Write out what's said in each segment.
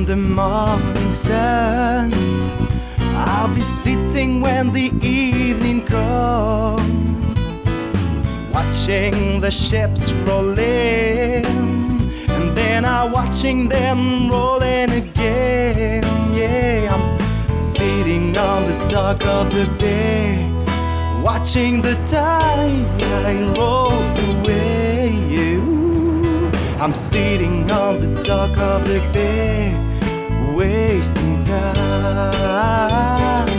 in the morning sun. I'll be sitting when the evening comes, watching the ships rolling, and then I'm watching them rolling again. Yeah, I'm sitting on the dock of the bay, watching the tide roll away. I'm sitting on the dock of the bay, wasting time.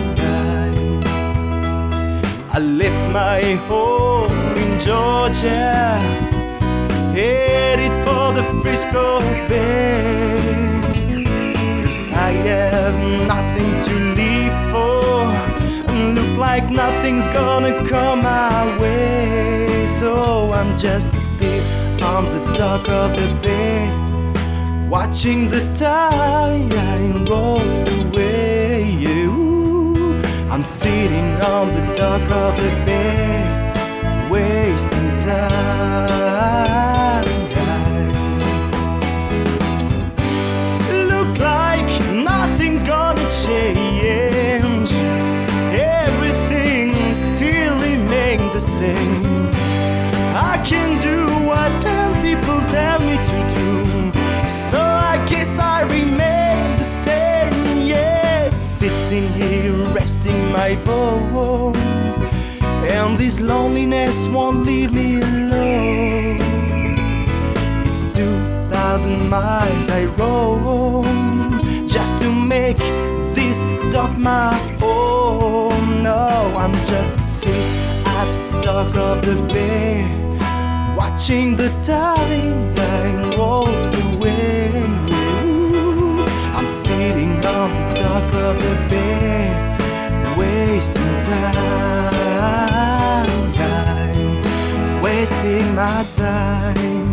I left my home in Georgia, headed for the Frisco Bay, 'cause I have nothing to live for, and look like nothing's gonna come my way. So I'm just sitting on the dock of the bay, watching the tide roll away. I'm sitting on the dock of the bay, wasting time. Look like nothing's gonna change, everything still remains the same. I can do what 10 people tell me to do, so I guess I remain the same. Yes, sitting here resting my bones, and this loneliness won't leave me alone. It's 2,000 miles I roam just to make this dock my own. No, I'm just sitting at the dock of the bay, watching the tide roll away. I'm sitting on the dock of the bay, wasting time, wasting my time.